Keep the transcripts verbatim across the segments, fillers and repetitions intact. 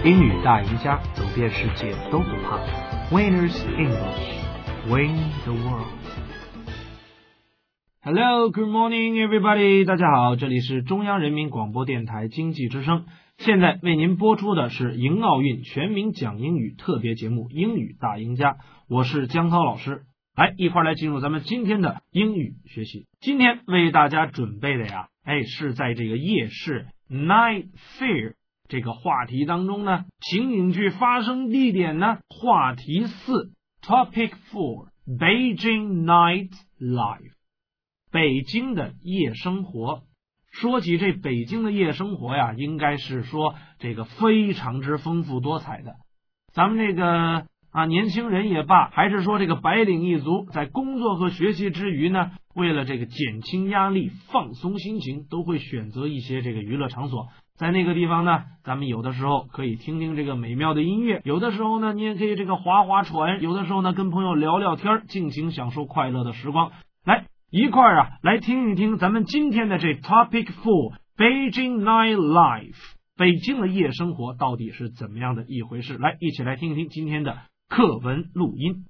英语大赢家，走遍世界都不怕。Winners English, win the world. Hello, good morning, everybody. 大家好，这里是中央人民广播电台经济之声。现在为您播出的是迎奥运全民讲英语特别节目《英语大赢家》，我是江涛老师。来，一块来进入咱们今天的英语学习。今天为大家准备的呀，哎，是在这个夜市 Night Fair 这个话题当中呢，情景剧发生地点呢，话题四 Topic four Beijing Night Life 北京的夜生活。说起这北京的夜生活呀，应该是说这个非常之丰富多彩的。咱们这个啊，年轻人也罢，还是说这个白领一族，在工作和学习之余呢，为了这个减轻压力、放松心情，都会选择一些这个娱乐场所。在那个地方呢，咱们有的时候可以听听这个美妙的音乐，有的时候呢，你也可以这个划划船，有的时候呢，跟朋友聊聊天，尽情享受快乐的时光。来，一块儿啊，来听一听咱们今天的这 Topic four Beijing Night Life 北京的夜生活到底是怎么样的一回事？来，一起来听一听今天的课文录音。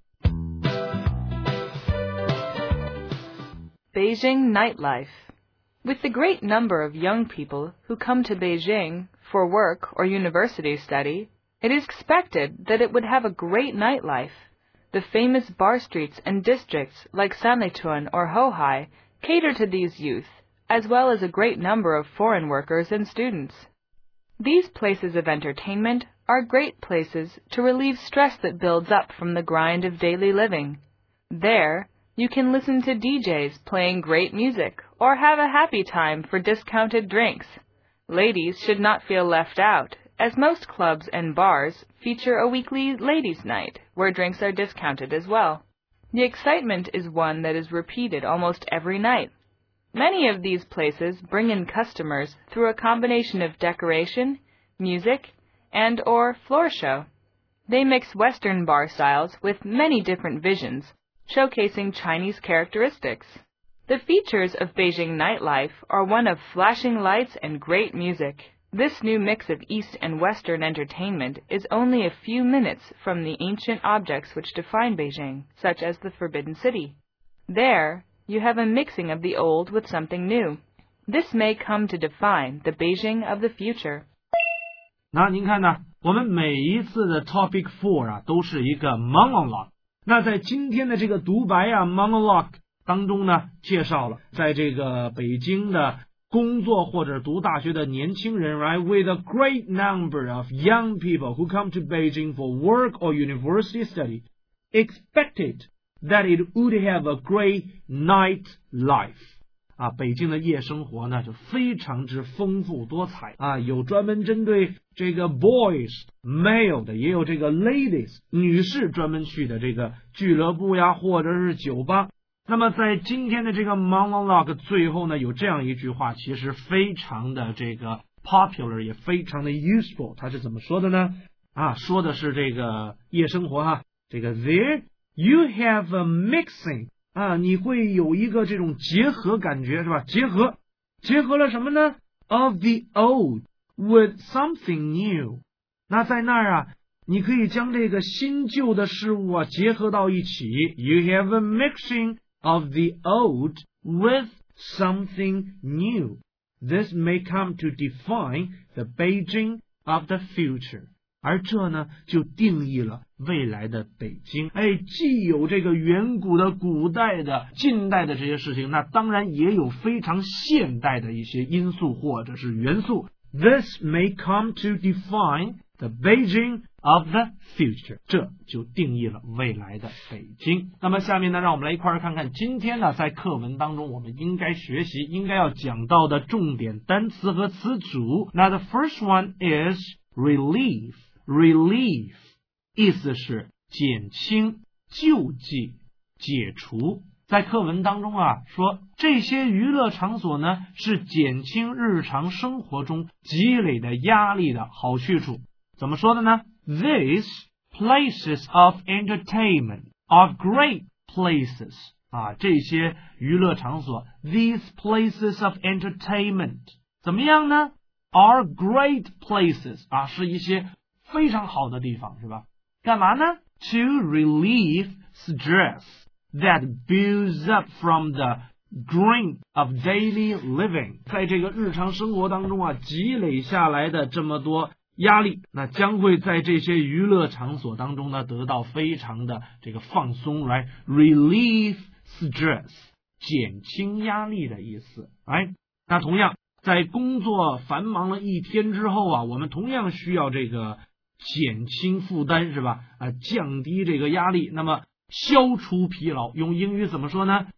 Beijing nightlife. With the great number of young people who come to Beijing for work or university study, it is expected that it would have a great nightlife. The famous bar streets and districts like Sanlitun or Hohai cater to these youth, as well as a great number of foreign workers and students. These places of entertainment are great places to relieve stress that builds up from the grind of daily living. There, you can listen to D Js playing great music or have a happy time for discounted drinks. Ladies should not feel left out, as most clubs and bars feature a weekly ladies' night where drinks are discounted as well. The excitement is one that is repeated almost every night. Many of these places bring in customers through a combination of decoration, music, and or floor show. They mix Western bar styles with many different visions, showcasing Chinese characteristics. The features of Beijing nightlife are one of flashing lights and great music. This new mix of East and Western entertainment is only a few minutes from the ancient objects which define Beijing, such as the Forbidden City. There, you have a mixing of the old with something new. This may come to define the Beijing of the future. 那您看呢，我们每一次的 Topic four 啊，都是一个 monologue。那在今天的这个独白啊 monologue 当中呢，介绍了在这个北京的工作或者读大学的年轻人 right with a great number of young people who come to Beijing for work or university study expected that it would have a great night life 啊，北京的夜生活呢就非常之丰富多彩啊，有专门针对这个 boys male 的，也有这个 ladies 女士专门去的这个俱乐部呀，或者是酒吧。那么在今天的这个 monologue 最后呢，有这样一句话，其实非常的这个 popular， 也非常的 useful。它是怎么说的呢？啊，说的是这个夜生活哈，这个 there you have a mixing 啊，你会有一个这种结合感觉是吧？结合结合了什么呢 ？Of the old with something new。那在那儿啊，你可以将这个新旧的事物啊结合到一起。You have a mixing of the old with something new. This may come to define the Beijing of the future. 而这呢，就定义了未来的北京。哎，既有这个远古的、古代的、近代的这些事情，那当然也有非常现代的一些因素或者是元素。This may come to define the Beijing of the future. 这就定义了未来的北京。那么下面呢，让我们来一块儿看看今天呢，在课文当中我们应该学习、应该要讲到的重点单词和词组。那 the first one is relief。relief 意思是减轻、救济、解除。在课文当中啊，说这些娱乐场所呢，是减轻日常生活中积累的压力的好去处。怎么说的呢？ These places of entertainment are great places 啊，这些娱乐场所 These places of entertainment 怎么样呢？ Are great places 啊，是一些非常好的地方，是吧？干嘛呢？ To relieve stress that builds up from the grind of daily living， 在这个日常生活当中啊，积累下来的这么多压力，那将会在这些娱乐场所当中呢，得到非常的这个放松 right？ Relieve stress， 减轻压力的意思 right？ 那同样在工作繁忙了一天之后啊，我们同样需要这个减轻负担，是吧？啊，降低这个压力，那么消除疲劳，用英语怎么说呢？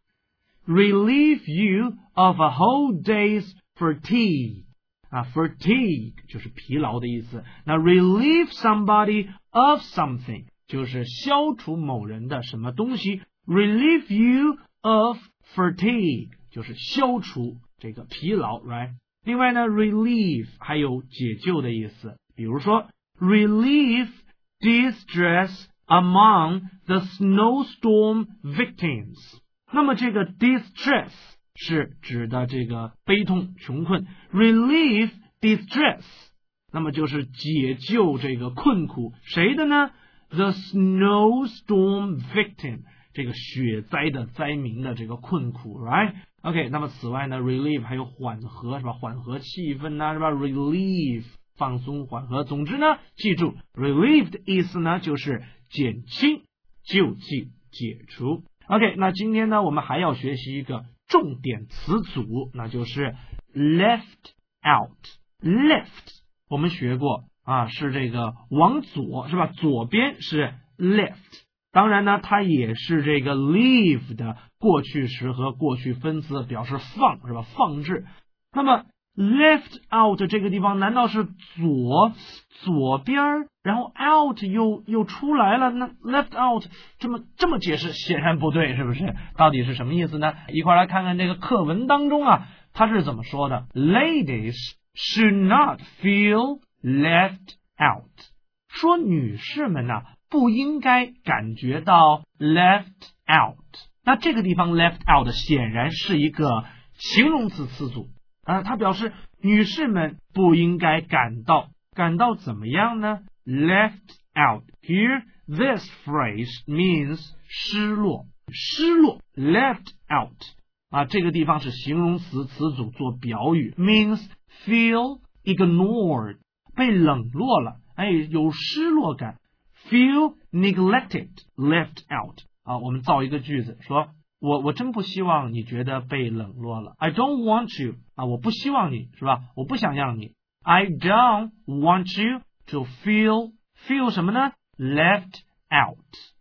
Relieve you of a whole day's fatigue， 啊 fatigue 就是疲劳的意思。那 relieve somebody of something 就是消除某人的什么东西。 Relieve you of fatigue 就是消除这个疲劳 right？ 另外呢 relieve 还有解救的意思，比如说Relieve distress among the snowstorm victims。 那么这个 distress 是指的这个悲痛穷困， relieve distress 那么就是解救这个困苦，谁的呢？ The snowstorm victim， 这个雪灾的灾民的这个困苦 right？ OK， 那么此外呢 relieve 还有缓和，是吧？缓和气氛啊，是吧？ relieve放松缓和，总之呢，记住 relieve 的意思呢就是减轻、救济、解除。 OK， 那今天呢我们还要学习一个重点词组，那就是 left out。 left 我们学过啊，是这个往左，是吧？左边是 left， 当然呢它也是这个 leave 的过去时和过去分词，表示放，是吧？放置。那么left out 这个地方难道是左左边，然后 out 又又出来了？那 left out 这么这么解释显然不对，是不是？到底是什么意思呢？一块来看看这个课文当中啊，它是怎么说的。 Ladies should not feel left out， 说女士们呢、啊、不应该感觉到 left out。 那这个地方 left out 显然是一个形容词词组啊，它表示女士们不应该感到感到怎么样呢？ Left out here, this phrase means 失落，失落 left out 啊，这个地方是形容词词组做表语 means feel ignored， 被冷落了，哎，有失落感。 Feel neglected, left out 啊，我们造一个句子说。我我真不希望你觉得被冷落了。 I don't want you 啊，我不希望你，是吧？我不想让你。 I don't want you to feel feel 什么呢？ Left out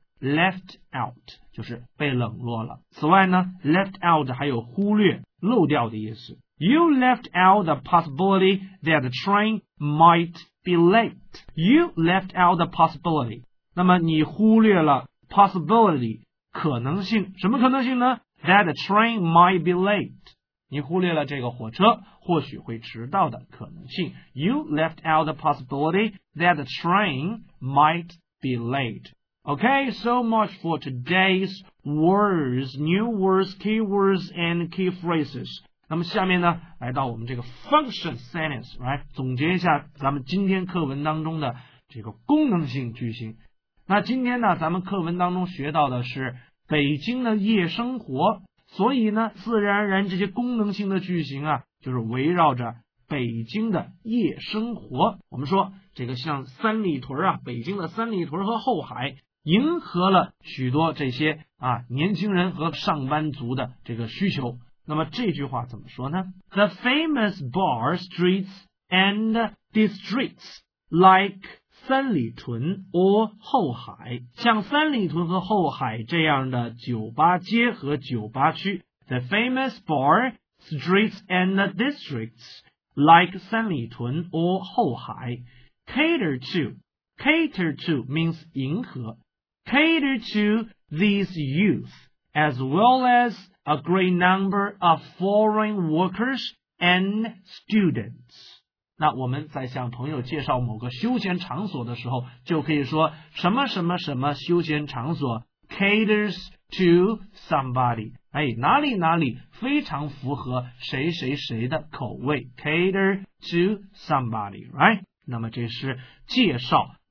left out 就是被冷落了。此外呢 left out 还有忽略漏掉的意思。 You left out the possibility that the train might be late. You left out the possibility， 那么你忽略了 possibility可能性，什么可能性呢？ That the train might be late， 你忽略了这个火车或许会迟到的可能性。 You left out the possibility that the train might be late. Okay, so much for today's words, new words, keywords, and key phrases. 那么下面呢，来到我们这个 function sentence， 来总结一下咱们今天课文当中的这个功能性句型。那今天呢，咱们课文当中学到的是北京的夜生活，所以呢，自然而然这些功能性的句型啊，就是围绕着北京的夜生活。我们说这个像三里屯啊，北京的三里屯和后海，迎合了许多这些啊年轻人和上班族的这个需求。那么这句话怎么说呢？ The famous bar streets and districts like三里屯 or 后海，像三里屯和后海这样的酒吧街和酒吧区 The famous bar, streets and districts like 三里屯 or 后海 cater to cater to means 迎合 cater to these youth as well as a great number of foreign workers and students。那我们在向朋友介绍某个休闲场所的时候，就可以说什么什么什么休闲场所 caters to somebody， 哎，哪里哪里非常符合谁谁谁的口味 cater to somebody， right？ 那么这是介绍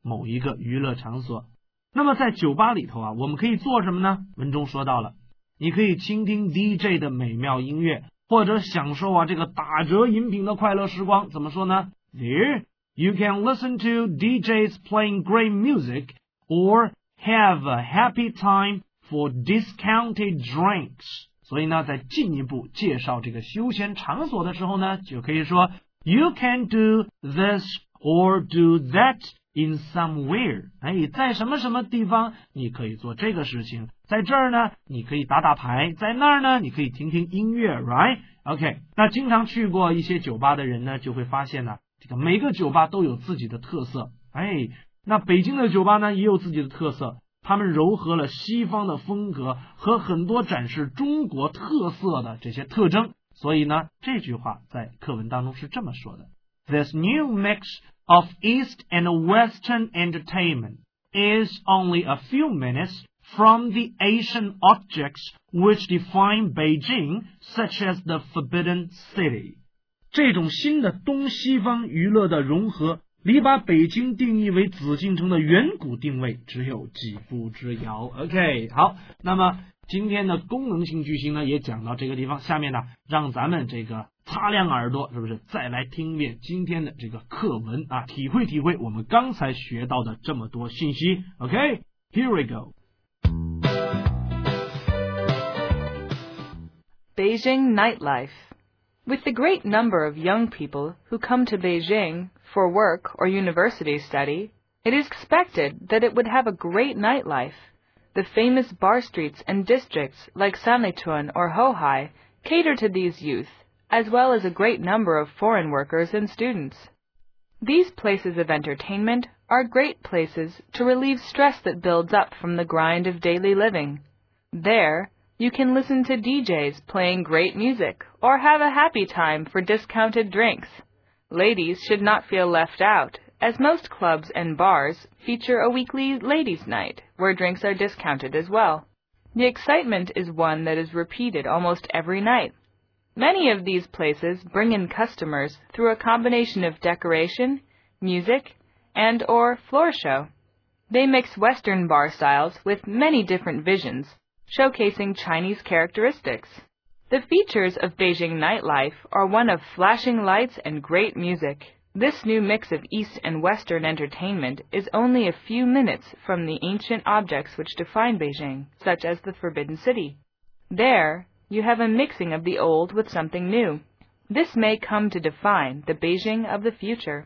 某一个娱乐场所。那么在酒吧里头啊，我们可以做什么呢？文中说到了，你可以倾听 D J 的美妙音乐，或者享受啊这个打折饮品的快乐时光。怎么说呢？ There you can listen to D Js playing great music or have a happy time for discounted drinks。 所以呢，在进一步介绍这个休闲场所的时候呢，就可以说 You can do this or do that in somewhere。 哎，在什么什么地方你可以做这个事情，在这儿呢你可以打打牌，在那儿呢你可以听听音乐 right OK。 那经常去过一些酒吧的人呢，就会发现呢，这个每个酒吧都有自己的特色。哎，那北京的酒吧呢也有自己的特色，他们糅合了西方的风格和很多展示中国特色的这些特征。所以呢，这句话在课文当中是这么说的， This new mix of East and Western entertainment is only a few minutes from the Asian objects which define Beijing, such as the Forbidden City。 这种新的东西方娱乐的融合，离把北京定义为紫禁城的远古定位只有几步之遥。 OK， 好，那么今天的功能性句型呢也讲到这个地方，下面呢让咱们这个擦亮耳朵，是不是再来听一遍今天的这个课文啊，体会体会我们刚才学到的这么多信息。 OK， here we go。 Beijing nightlife. With the great number of young people who come to Beijing for work or university study, it is expected that it would have a great nightlife. The famous bar streets and districts like Sanlitun or Hohai cater to these youth, as well as a great number of foreign workers and students. These places of entertainment are great places to relieve stress that builds up from the grind of daily living. There, you can listen to D Js playing great music or have a happy time for discounted drinks. Ladies should not feel left out, as most clubs and bars feature a weekly ladies' night where drinks are discounted as well. The excitement is one that is repeated almost every night. Many of these places bring in customers through a combination of decoration, music, and or floor show. They mix Western bar styles with many different visions, showcasing Chinese characteristics. The features of Beijing nightlife are one of flashing lights and great music. This new mix of East and Western entertainment is only a few minutes from the ancient objects which define Beijing, such as the Forbidden City. There, you have a mixing of the old with something new. This may come to define the Beijing of the future.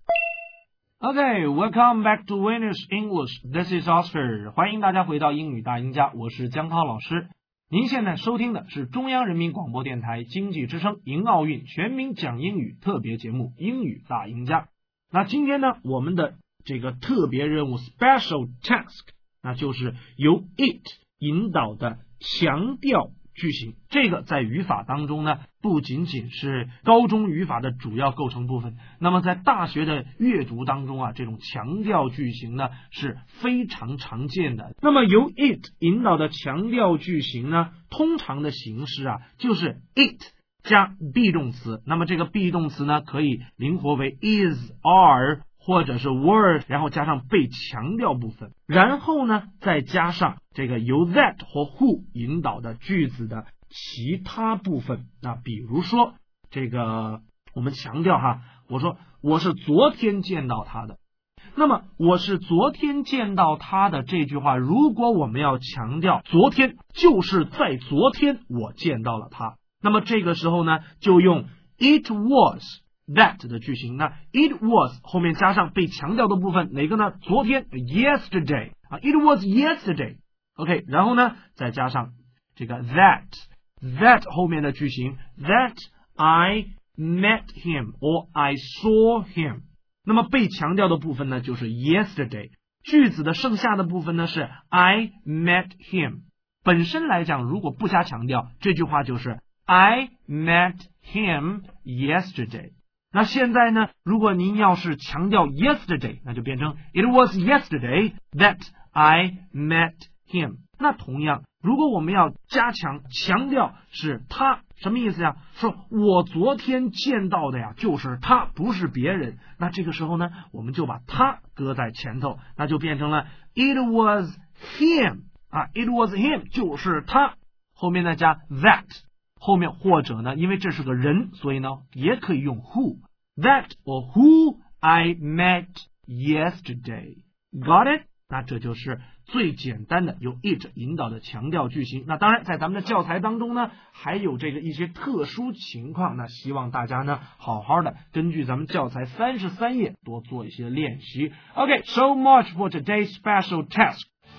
Okay, welcome back to Winners English. This is Oscar. 欢迎大家回到英语大赢家，我是江涛老师。您现在收听的是中央人民广播电台经济之声迎奥运全民讲英语特别节目《英语大赢家》。那今天呢，我们的这个特别任务 Special Task， 那就是由 it 引导的强调句型。这个在语法当中呢，不仅仅是高中语法的主要构成部分，那么在大学的阅读当中啊，这种强调句型呢是非常常见的。那么由 it 引导的强调句型呢，通常的形式啊，就是 it 加 be 动词。那么这个 be 动词呢，可以灵活为 is are 或者是 were， 然后加上被强调部分，然后呢再加上这个由 that 或 who 引导的句子的其他部分。那比如说这个我们强调哈，我说我是昨天见到他的，那么我是昨天见到他的这句话，如果我们要强调昨天，就是在昨天我见到了他，那么这个时候呢就用 it was that 的句型。那 it was 后面加上被强调的部分，哪个呢？昨天 yesterday 啊 ，it was yesterday OK， 然后呢再加上这个 that that 后面的句型 that I met him or I saw him。 那么被强调的部分呢就是 yesterday， 句子的剩下的部分呢是 I met him。 本身来讲如果不加强调，这句话就是 I met him yesterday。 那现在呢，如果您要是强调 yesterday， 那就变成 it was yesterday that I met him。 那同样如果我们要加强强调是他什么意思呀？说我昨天见到的呀，就是他，不是别人。那这个时候呢，我们就把他搁在前头，那就变成了 It was him 啊 ，It was him 就是他。后面呢加 that， 后面或者呢，因为这是个人，所以呢也可以用 who that or who I met yesterday。Got it？那这就是最简单的由 it 引导的强调句型。那当然在咱们的教材当中呢，还有这个一些特殊情况，那希望大家呢好好的根据咱们教材三十三页多做一些练习。 OK, so much for today's special test。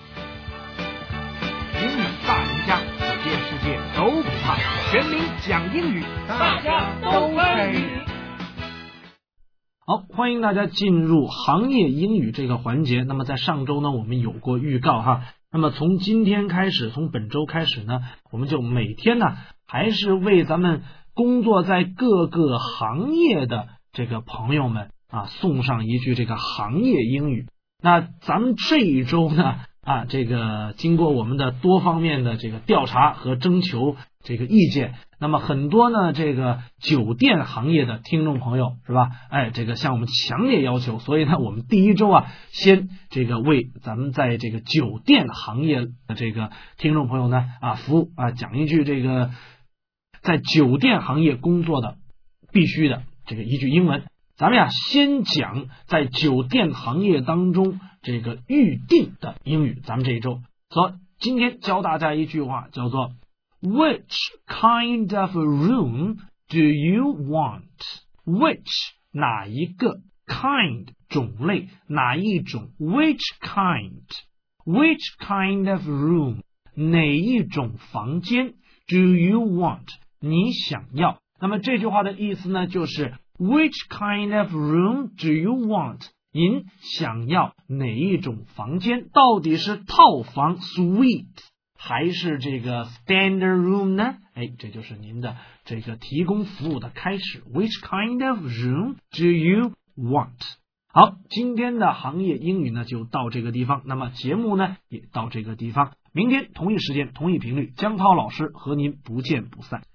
英语大赢家，走遍世界都不怕，全民讲英语，大家都参与。好，欢迎大家进入行业英语这个环节。那么在上周呢，我们有过预告哈。那么从今天开始，从本周开始呢，我们就每天呢，还是为咱们工作在各个行业的这个朋友们啊，送上一句这个行业英语。那咱们这一周呢，啊，这个经过我们的多方面的这个调查和征求这个意见，那么很多呢这个酒店行业的听众朋友是吧？哎，这个向我们强烈要求，所以呢，我们第一周啊，先这个为咱们在这个酒店行业的这个听众朋友呢啊服务啊，讲一句这个在酒店行业工作的必须的这个一句英文。咱们呀，先讲在酒店行业当中这个预定的英语。咱们这一周，所以今天教大家一句话，叫做 Which kind of room do you want? Which 哪一个 kind 种类哪一种 Which kind? Which kind of room 哪一种房间 do you want? 你想要。那么这句话的意思呢，就是Which kind of room do you want? 您想要哪一种房间？到底是套房 suite 还是这个 standard room 呢？哎，这就是您的这个提供服务的开始。Which kind of room do you want? 好，今天的行业英语呢就到这个地方，那么节目呢也到这个地方。明天同一时间同一频率，江涛老师和您不见不散。